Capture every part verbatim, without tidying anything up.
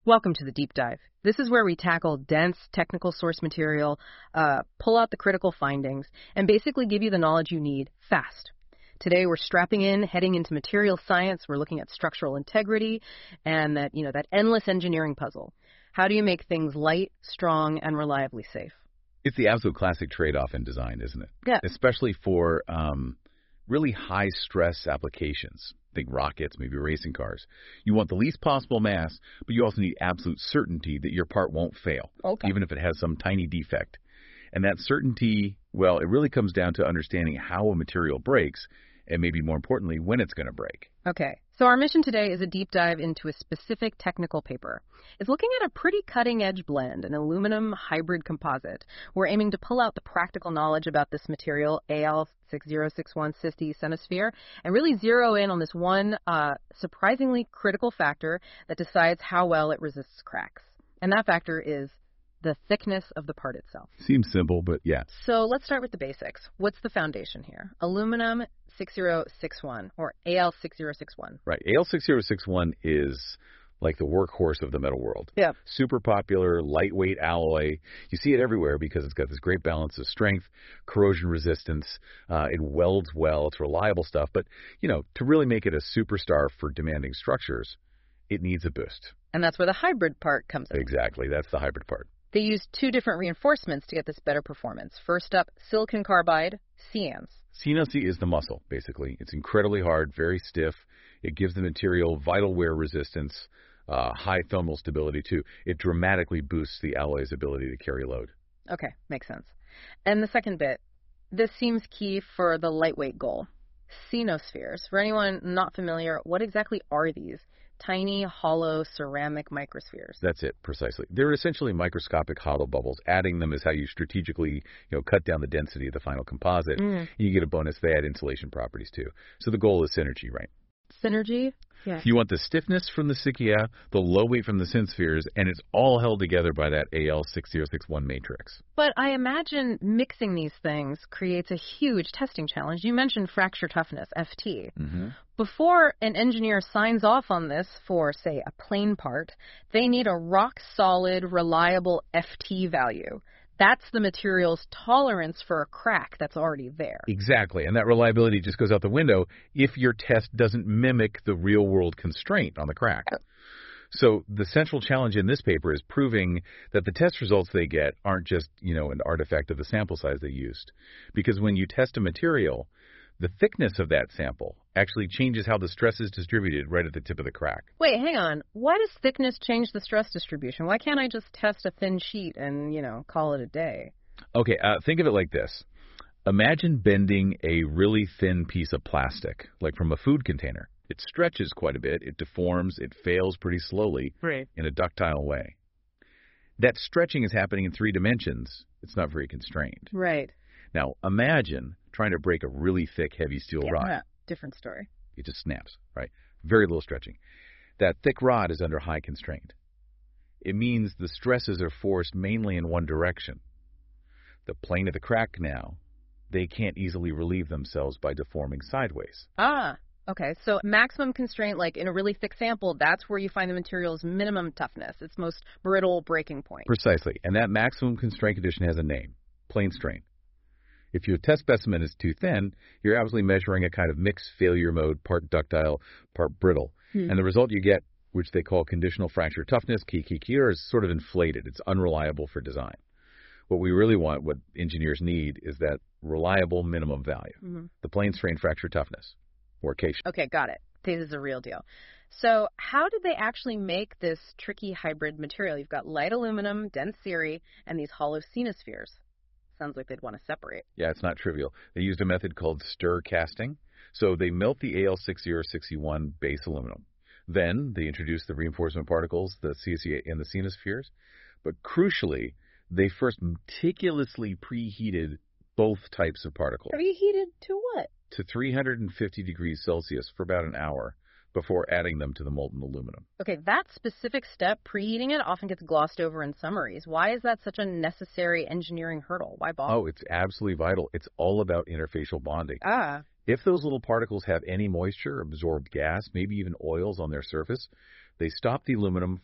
Welcome to the Deep Dive. This is where we tackle dense technical source material, uh, pull out the critical findings, and basically give you the knowledge you need fast. Today we're strapping in, heading into material science. We're looking at structural integrity and that, you know, that endless engineering puzzle. How do you make things light, strong, and reliably safe? It's the absolute classic trade-off in design, isn't it? Yeah. Especially for um, really high-stress applications. Think rockets, maybe racing cars. You want the least possible mass, but you also need absolute certainty that your part won't fail, Okay. even if it has some tiny defect. And that certainty, well, it really comes down to understanding how a material breaks, and maybe more importantly, when it's going to break. Okay, so our mission today is a deep dive into a specific technical paper. It's looking at a pretty cutting-edge blend, an aluminum hybrid composite. We're aiming to pull out the practical knowledge about this material, A L six zero six one Cyste Cenosphere, and really zero in on this one uh, surprisingly critical factor that decides how well it resists cracks. And that factor is the thickness of the part itself. Seems simple, but yeah. So let's start with the basics. What's the foundation here? Aluminum six zero six one, or A L six zero six one. Right. A L six zero six one is like the workhorse of the metal world. Yeah. Super popular, lightweight alloy. You see it everywhere because it's got this great balance of strength, corrosion resistance. Uh, it welds well. It's reliable stuff. But, you know, to really make it a superstar for demanding structures, it needs a boost. And that's where the hybrid part comes in. Exactly. That's the hybrid part. They use two different reinforcements to get this better performance. First up, silicon carbide, C A Ns. C N C is the muscle, basically. It's incredibly hard, very stiff. It gives the material vital wear resistance, uh, high thermal stability, too. It dramatically boosts the alloy's ability to carry load. Okay, makes sense. And the second bit, this seems key for the lightweight goal. Cenospheres. For anyone not familiar, what exactly are these? Tiny, hollow, ceramic microspheres. That's it, precisely. They're essentially microscopic hollow bubbles. Adding them is how you strategically, you know, cut down the density of the final composite. Mm. You get a bonus. They add insulation properties, too. So the goal is synergy, right? Synergy? Yeah. You want the stiffness from the Cyste, the low weight from the Cenospheres, and it's all held together by that A L six zero six one matrix. But I imagine mixing these things creates a huge testing challenge. You mentioned fracture toughness, F T. Mm-hmm. Before an engineer signs off on this for, say, a plain part, they need a rock-solid, reliable F T value. That's the material's tolerance for a crack that's already there. Exactly, and that reliability just goes out the window if your test doesn't mimic the real-world constraint on the crack. So the central challenge in this paper is proving that the test results they get aren't just, you know, an artifact of the sample size they used. Because when you test a material, the thickness of that sample actually changes how the stress is distributed right at the tip of the crack. Wait, hang on. Why does thickness change the stress distribution? Why can't I just test a thin sheet and, you know, call it a day? Okay, uh, think of it like this. Imagine bending a really thin piece of plastic, like from a food container. It stretches quite a bit, it deforms, it fails pretty slowly Right. in a ductile way. That stretching is happening in three dimensions. It's not very constrained. Right. Now, imagine trying to break a really thick, heavy steel Yeah, rod. yeah. Different story. It just snaps, right? Very little stretching. That thick rod is under high constraint. It means the stresses are forced mainly in one direction. The plane of the crack now, they can't easily relieve themselves by deforming sideways. Ah, okay. So maximum constraint, like in a really thick sample, that's where you find the material's minimum toughness, its most brittle breaking point. Precisely. And that maximum constraint condition has a name, plane strain. If your test specimen is too thin, you're absolutely measuring a kind of mixed failure mode, part ductile, part brittle. Hmm. And the result you get, which they call conditional fracture toughness, K K Q, is sort of inflated. It's unreliable for design. What we really want, what engineers need, is that reliable minimum value, Mm-hmm. the plane strain fracture toughness, or K. Okay, got it. This is a real deal. So how did they actually make this tricky hybrid material? You've got light aluminum, dense cere, and these hollow cenospheres. Sounds like they'd want to separate. Yeah, it's not trivial. They used a method called stir casting. So they melt the A L six zero six one base aluminum. Then they introduce the reinforcement particles, the C S E and the cenospheres. But crucially, they first meticulously preheated both types of particles Preheated to what? to three hundred fifty degrees Celsius for about an hour before adding them to the molten aluminum. Okay, that specific step, preheating it, often gets glossed over in summaries. Why is that such a necessary engineering hurdle? Why bother? Oh, it's absolutely vital. It's all about interfacial bonding. Ah. If those little particles have any moisture, absorbed gas, maybe even oils on their surface, they stop the aluminum from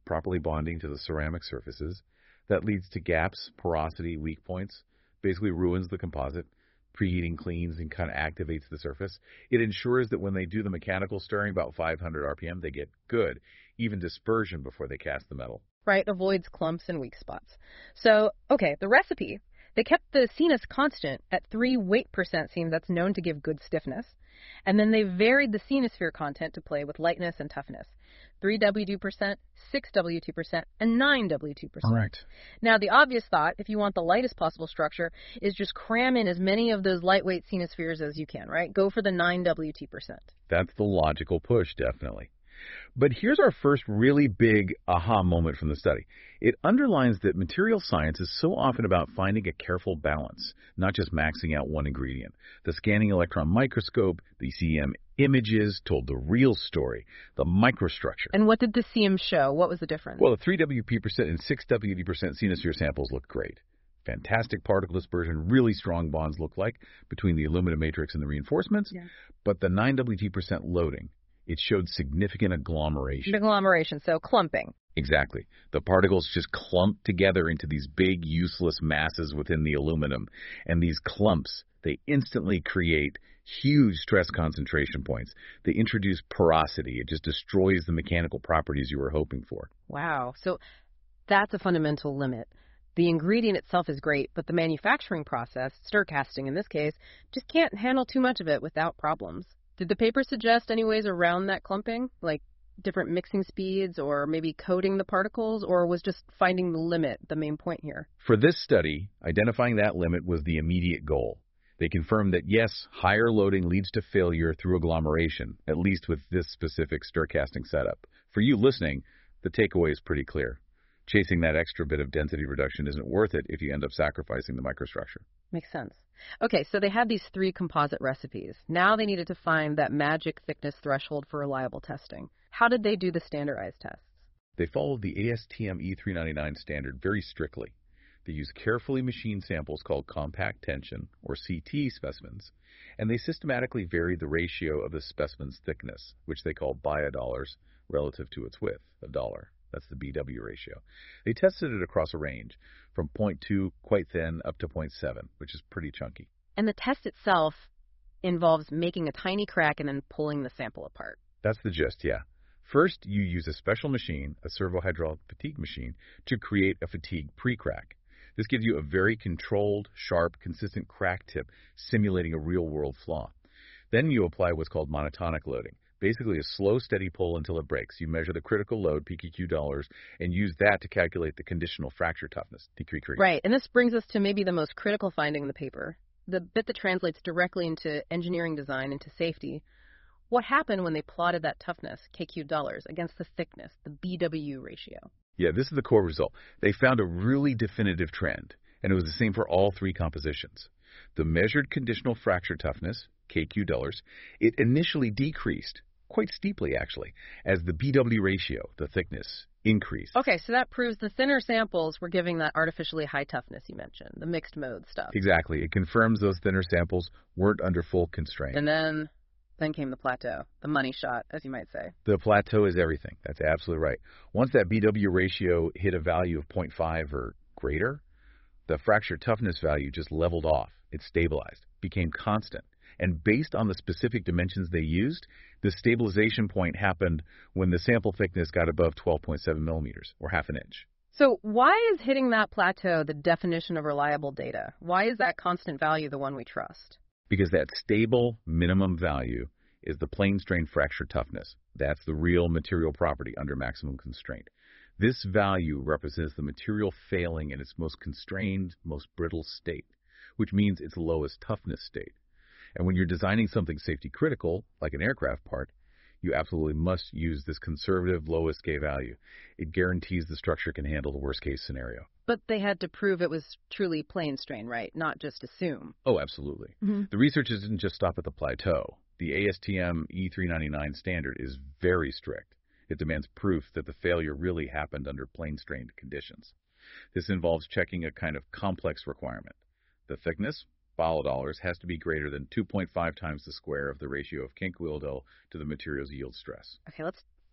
properly bonding to the ceramic surfaces. That leads to gaps, porosity, weak points, basically ruins the composite. Preheating cleans and kind of activates the surface. It ensures that when they do the mechanical stirring, about five hundred R P M, they get good, even dispersion before they cast the metal. Right, avoids clumps and weak spots. So, okay, the recipe. They kept the Cenis constant at three weight percent seams that's known to give good stiffness. And then they varied the Cenisphere content to play with lightness and toughness. three W two percent, six W two percent, and nine W two percent. Correct. Now, the obvious thought, if you want the lightest possible structure, is just cram in as many of those lightweight Cenispheres as you can, right? Go for the nine W two percent. That's the logical push, definitely. But here's our first really big aha moment from the study. It underlines that material science is so often about finding a careful balance, not just maxing out one ingredient. The scanning electron microscope, the C M images told the real story, the microstructure. And what did the C M show? What was the difference? Well, the three W P percent and six W D percent Cenisphere samples look great. Fantastic particle dispersion, really strong bonds look like between the aluminum matrix and the reinforcements. Yeah. But the nine W T percent loading, it showed significant agglomeration. Agglomeration, so clumping. Exactly. The particles just clump together into these big, useless masses within the aluminum. And these clumps, they instantly create huge stress concentration points. They introduce porosity. It just destroys the mechanical properties you were hoping for. Wow. So that's a fundamental limit. The ingredient itself is great, but the manufacturing process, stir casting in this case, just can't handle too much of it without problems. Did the paper suggest any ways around that clumping, like different mixing speeds or maybe coating the particles, or was just finding the limit the main point here? For this study, identifying that limit was the immediate goal. They confirmed that, yes, higher loading leads to failure through agglomeration, at least with this specific stir casting setup. For you listening, the takeaway is pretty clear. Chasing that extra bit of density reduction isn't worth it if you end up sacrificing the microstructure. Makes sense. Okay, so they had these three composite recipes. Now they needed to find that magic thickness threshold for reliable testing. How did they do the standardized tests? They followed the A S T M E three ninety-nine standard very strictly. They used carefully machined samples called compact tension, or C T specimens, and they systematically varied the ratio of the specimen's thickness, which they call biodollars, relative to its width, a dollar. That's the B W ratio. They tested it across a range from zero point two, quite thin, up to zero point seven, which is pretty chunky. And the test itself involves making a tiny crack and then pulling the sample apart. That's the gist, yeah. First, you use a special machine, a servo-hydraulic fatigue machine, to create a fatigue pre-crack. This gives you a very controlled, sharp, consistent crack tip, simulating a real-world flaw. Then you apply what's called monotonic loading. Basically a slow, steady pull until it breaks. You measure the critical load, P Q Q dollars, and use that to calculate the conditional fracture toughness, T Q C. Right, and this brings us to maybe the most critical finding in the paper, the bit that translates directly into engineering design, into safety. What happened when they plotted that toughness, K Q dollars, against the thickness, the B W ratio? Yeah, this is the core result. They found a really definitive trend, and it was the same for all three compositions. The measured conditional fracture toughness, K Q dollars, it initially decreased, quite steeply actually, as the B W ratio, the thickness, increased. Okay, so that proves the thinner samples were giving that artificially high toughness you mentioned, the mixed mode stuff. Exactly. It confirms those thinner samples weren't under full constraint. And then, then came the plateau, the money shot, as you might say. The plateau is everything. That's absolutely right. Once that B W ratio hit a value of zero point five or greater, the fracture toughness value just leveled off. It stabilized, became constant. And based on the specific dimensions they used, the stabilization point happened when the sample thickness got above twelve point seven millimeters, or half an inch. So why is hitting that plateau the definition of reliable data? Why is that constant value the one we trust? Because that stable minimum value is the plane strain fracture toughness. That's the real material property under maximum constraint. This value represents the material failing in its most constrained, most brittle state, which means its lowest toughness state. And when you're designing something safety critical, like an aircraft part, you absolutely must use this conservative lowest K value. It guarantees the structure can handle the worst case scenario. But they had to prove it was truly plane strain, right? Not just assume. Oh, absolutely. Mm-hmm. The researchers didn't just stop at the plateau. The A S T M E three ninety-nine standard is very strict. It demands proof that the failure really happened under plane strained conditions. This involves checking a kind of complex requirement. The thickness, biodollars, has to be greater than two point five times the square of the ratio of Kink-Willdel to the material's yield stress. Okay, let's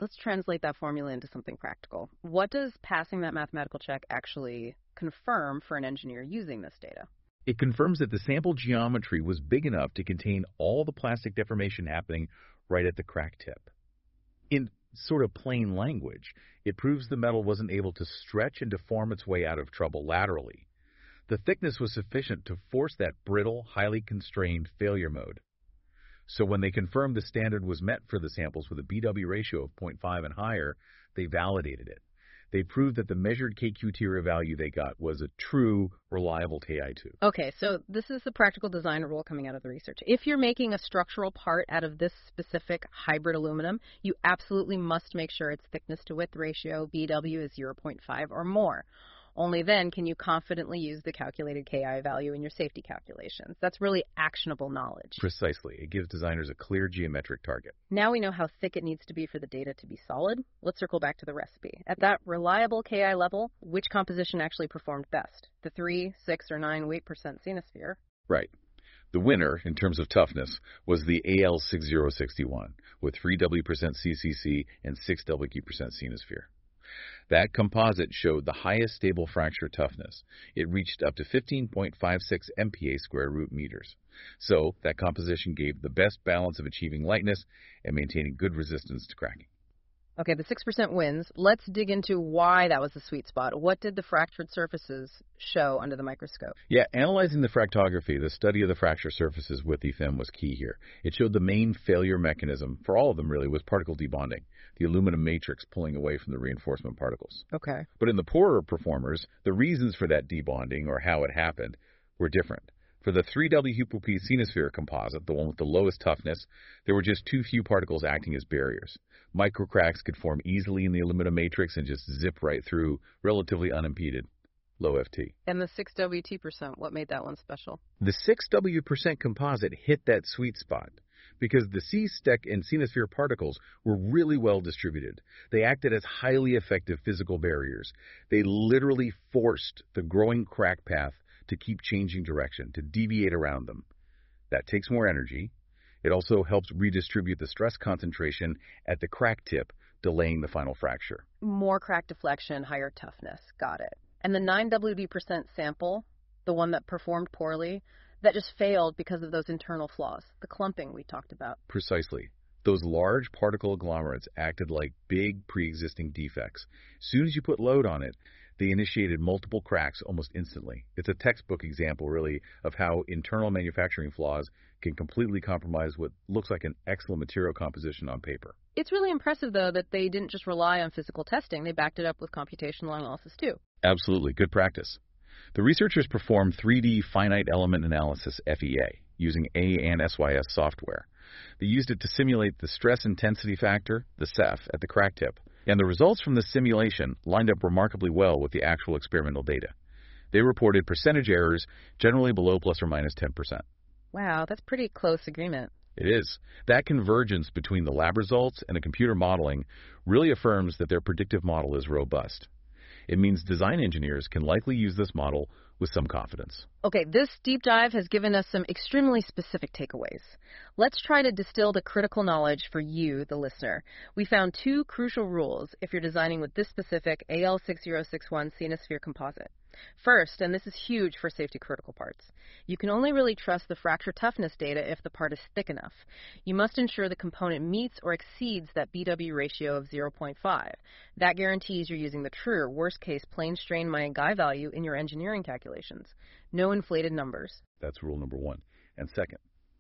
let's translate that formula into something practical. What does passing that mathematical check actually confirm for an engineer using this data? It confirms that the sample geometry was big enough to contain all the plastic deformation happening right at the crack tip. In sort of plain language, it proves the metal wasn't able to stretch and deform its way out of trouble laterally. The thickness was sufficient to force that brittle, highly constrained failure mode. So when they confirmed the standard was met for the samples with a B W ratio of zero point five and higher, they validated it. They proved that the measured K Q TIRA value they got was a true, reliable K I two. Okay, so this is the practical design rule coming out of the research. If you're making a structural part out of this specific hybrid aluminum, you absolutely must make sure its thickness to width ratio, B W, is zero point five or more. Only then can you confidently use the calculated K I value in your safety calculations. That's really actionable knowledge. Precisely. It gives designers a clear geometric target. Now we know how thick it needs to be for the data to be solid. Let's circle back to the recipe. At that reliable K I level, which composition actually performed best? The three, six, or nine weight percent Cenosphere? Right. The winner, in terms of toughness, was the A L six zero six one with three W percent C C C and six W percent Cenosphere. That composite showed the highest stable fracture toughness. It reached up to fifteen point five six M P A square root meters. So that composition gave the best balance of achieving lightness and maintaining good resistance to cracking. Okay, the six percent wins. Let's dig into why that was the sweet spot. What did the fractured surfaces show under the microscope? Yeah, analyzing the fractography, the study of the fracture surfaces with E F I M was key here. It showed the main failure mechanism, for all of them really, was particle debonding, the aluminum matrix pulling away from the reinforcement particles. Okay. But in the poorer performers, the reasons for that debonding, or how it happened, were different. For the three W P Cenosphere composite, the one with the lowest toughness, there were just too few particles acting as barriers. Microcracks could form easily in the aluminum matrix and just zip right through, relatively unimpeded. Low F T. And the six W T percent, what made that one special? The six W percent composite hit that sweet spot because the C-STEC and Cenosphere particles were really well distributed. They acted as highly effective physical barriers. They literally forced the growing crack path to keep changing direction, to deviate around them. That takes more energy. It also helps redistribute the stress concentration at the crack tip, delaying the final fracture. More crack deflection, higher toughness. Got it. And the nine W D percent sample, the one that performed poorly, that just failed because of those internal flaws, the clumping we talked about. Precisely. Those large particle agglomerates acted like big pre-existing defects. As soon as you put load on it, they initiated multiple cracks almost instantly. It's a textbook example, really, of how internal manufacturing flaws can completely compromise what looks like an excellent material composition on paper. It's really impressive, though, that they didn't just rely on physical testing. They backed it up with computational analysis, too. Absolutely. Good practice. The researchers performed three D finite element analysis, F E A, using A N S Y S software. They used it to simulate the stress intensity factor, the S E F, at the crack tip. And the results from the simulation lined up remarkably well with the actual experimental data. They reported percentage errors generally below plus or minus ten percent. Wow, that's pretty close agreement. It is. That convergence between the lab results and the computer modeling really affirms that their predictive model is robust. It means design engineers can likely use this model with some confidence. Okay, this deep dive has given us some extremely specific takeaways. Let's try to distill the critical knowledge for you, the listener. We found two crucial rules if you're designing with this specific A L six zero six one Cenosphere composite. First, and this is huge for safety critical parts, you can only really trust the fracture toughness data if the part is thick enough. You must ensure the component meets or exceeds that B W ratio of zero point five. That guarantees you're using the true, worst case, plane strain Mayan Guy value in your engineering calculations. No inflated numbers. That's rule number one. And second,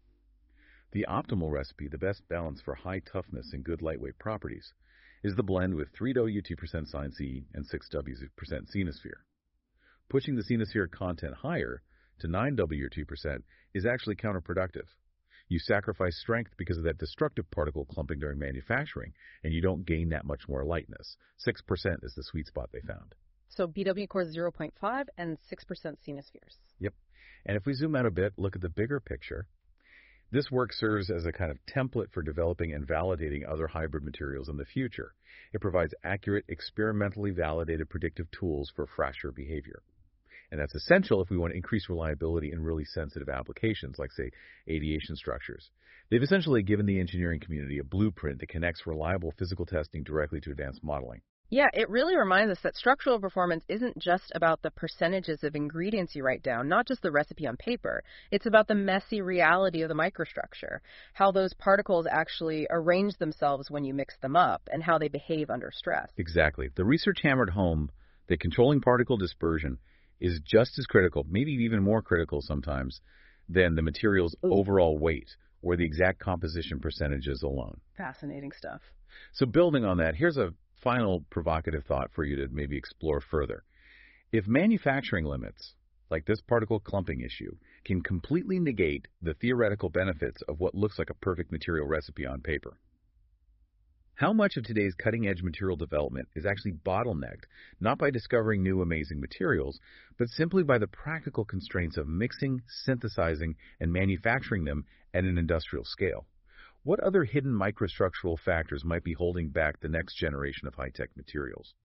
the optimal recipe, the best balance for high toughness and good lightweight properties, is the blend with three W two percent Sine C and six W percent Cenosphere. Pushing the Cenosphere content higher to nine W two percent is actually counterproductive. You sacrifice strength because of that destructive particle clumping during manufacturing, and you don't gain that much more lightness. six percent is the sweet spot they found. So B W equals zero point five and six percent Cenospheres. Yep. And if we zoom out a bit, look at the bigger picture. This work serves as a kind of template for developing and validating other hybrid materials in the future. It provides accurate, experimentally validated predictive tools for fracture behavior. And that's essential if we want to increase reliability in really sensitive applications, like, say, aviation structures. They've essentially given the engineering community a blueprint that connects reliable physical testing directly to advanced modeling. Yeah, it really reminds us that structural performance isn't just about the percentages of ingredients you write down, not just the recipe on paper. It's about the messy reality of the microstructure, how those particles actually arrange themselves when you mix them up, and how they behave under stress. Exactly. The research hammered home that controlling particle dispersion is just as critical, maybe even more critical sometimes, than the material's Ooh. overall weight or the exact composition percentages alone. Fascinating stuff. So building on that, here's a final provocative thought for you to maybe explore further. If manufacturing limits, like this particle clumping issue, can completely negate the theoretical benefits of what looks like a perfect material recipe on paper, how much of today's cutting-edge material development is actually bottlenecked, not by discovering new amazing materials, but simply by the practical constraints of mixing, synthesizing, and manufacturing them at an industrial scale? What other hidden microstructural factors might be holding back the next generation of high-tech materials?